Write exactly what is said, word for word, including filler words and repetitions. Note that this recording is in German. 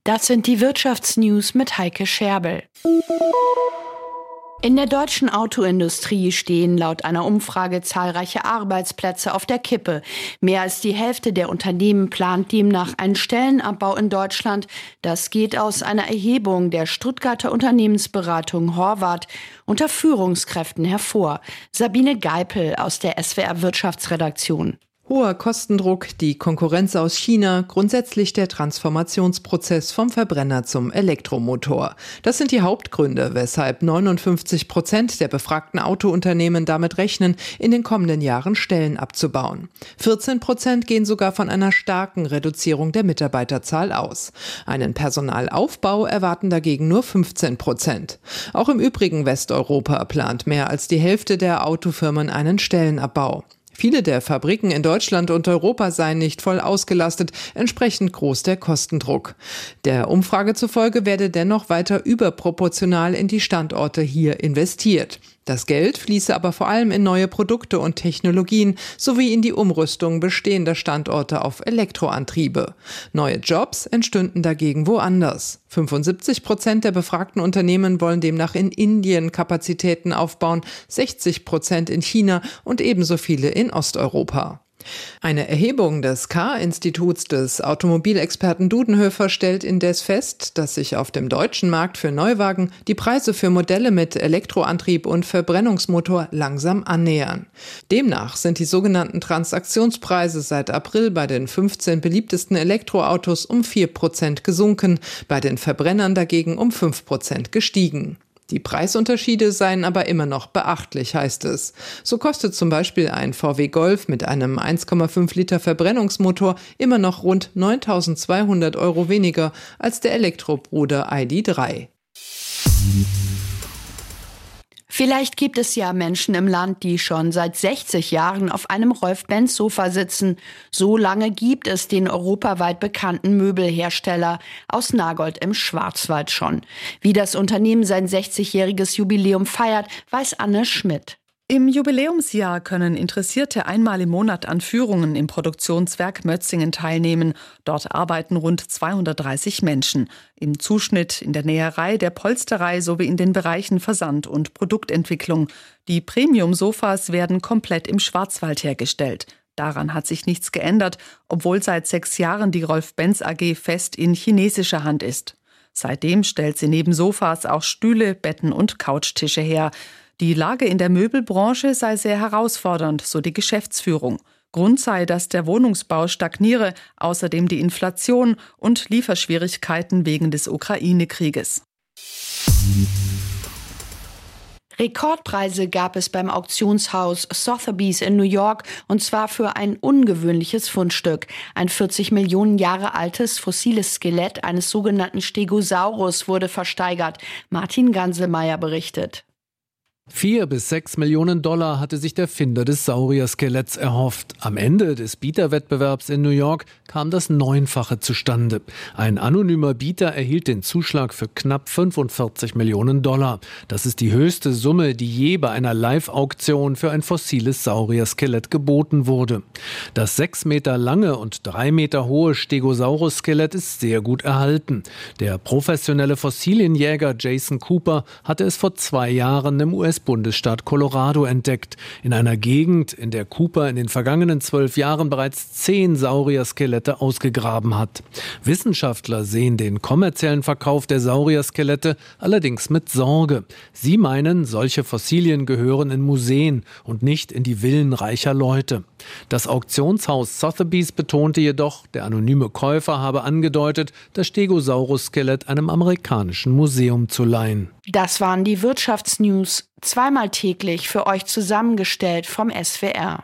Das sind die Wirtschaftsnews mit Heike Scherbel. In der deutschen Autoindustrie stehen laut einer Umfrage zahlreiche Arbeitsplätze auf der Kippe. Mehr als die Hälfte der Unternehmen plant demnach einen Stellenabbau in Deutschland. Das geht aus einer Erhebung der Stuttgarter Unternehmensberatung Horvath unter Führungskräften hervor. Sabine Geipel aus der S W R Wirtschaftsredaktion. Hoher Kostendruck, die Konkurrenz aus China, grundsätzlich der Transformationsprozess vom Verbrenner zum Elektromotor. Das sind die Hauptgründe, weshalb neunundfünfzig Prozent der befragten Autounternehmen damit rechnen, in den kommenden Jahren Stellen abzubauen. vierzehn Prozent gehen sogar von einer starken Reduzierung der Mitarbeiterzahl aus. Einen Personalaufbau erwarten dagegen nur fünfzehn Prozent. Auch im übrigen Westeuropa plant mehr als die Hälfte der Autofirmen einen Stellenabbau. Viele der Fabriken in Deutschland und Europa seien nicht voll ausgelastet, entsprechend groß der Kostendruck. Der Umfrage zufolge werde dennoch weiter überproportional in die Standorte hier investiert. Das Geld fließe aber vor allem in neue Produkte und Technologien sowie in die Umrüstung bestehender Standorte auf Elektroantriebe. Neue Jobs entstünden dagegen woanders. fünfundsiebzig Prozent der befragten Unternehmen wollen demnach in Indien Kapazitäten aufbauen, sechzig Prozent in China und ebenso viele in Osteuropa. Eine Erhebung des K-Instituts des Automobilexperten Dudenhöfer stellt indes fest, dass sich auf dem deutschen Markt für Neuwagen die Preise für Modelle mit Elektroantrieb und Verbrennungsmotor langsam annähern. Demnach sind die sogenannten Transaktionspreise seit April bei den fünfzehn beliebtesten Elektroautos um vier Prozent gesunken, bei den Verbrennern dagegen um fünf Prozent gestiegen. Die Preisunterschiede seien aber immer noch beachtlich, heißt es. So kostet zum Beispiel ein V W Golf mit einem eins Komma fünf Liter Verbrennungsmotor immer noch rund neuntausendzweihundert Euro weniger als der Elektrobruder I D drei. Vielleicht gibt es ja Menschen im Land, die schon seit sechzig Jahren auf einem Rolf-Benz-Sofa sitzen. So lange gibt es den europaweit bekannten Möbelhersteller aus Nagold im Schwarzwald schon. Wie das Unternehmen sein sechzigjähriges Jubiläum feiert, weiß Anne Schmidt. Im Jubiläumsjahr können Interessierte einmal im Monat an Führungen im Produktionswerk Mötzingen teilnehmen. Dort arbeiten rund zweihundertdreißig Menschen. Im Zuschnitt, in der Näherei, der Polsterei sowie in den Bereichen Versand und Produktentwicklung. Die Premium-Sofas werden komplett im Schwarzwald hergestellt. Daran hat sich nichts geändert, obwohl seit sechs Jahren die Rolf-Benz A G fest in chinesischer Hand ist. Seitdem stellt sie neben Sofas auch Stühle, Betten und Couchtische her. Die Lage in der Möbelbranche sei sehr herausfordernd, so die Geschäftsführung. Grund sei, dass der Wohnungsbau stagniere, außerdem die Inflation und Lieferschwierigkeiten wegen des Ukraine-Krieges. Rekordpreise gab es beim Auktionshaus Sotheby's in New York, und zwar für ein ungewöhnliches Fundstück. Ein vierzig Millionen Jahre altes fossiles Skelett eines sogenannten Stegosaurus wurde versteigert. Martin Ganselmeier berichtet. Vier bis sechs Millionen Dollar hatte sich der Finder des Saurier-Skeletts erhofft. Am Ende des Bieterwettbewerbs in New York kam das Neunfache zustande. Ein anonymer Bieter erhielt den Zuschlag für knapp fünfundvierzig Millionen Dollar. Das ist die höchste Summe, die je bei einer Live-Auktion für ein fossiles Saurier-Skelett geboten wurde. Das sechs Meter lange und drei Meter hohe Stegosaurus-Skelett ist sehr gut erhalten. Der professionelle Fossilienjäger Jason Cooper hatte es vor zwei Jahren im U S-Bundesstaat Colorado entdeckt. In einer Gegend, in der Cooper in den vergangenen zwölf Jahren bereits zehn Saurier-Skelette ausgegraben hat. Wissenschaftler sehen den kommerziellen Verkauf der Saurier-Skelette allerdings mit Sorge. Sie meinen, solche Fossilien gehören in Museen und nicht in die Villen reicher Leute. Das Auktionshaus Sotheby's betonte jedoch, der anonyme Käufer habe angedeutet, das Stegosaurus-Skelett einem amerikanischen Museum zu leihen. Das waren die Wirtschaftsnews, zweimal täglich für euch zusammengestellt vom S W R.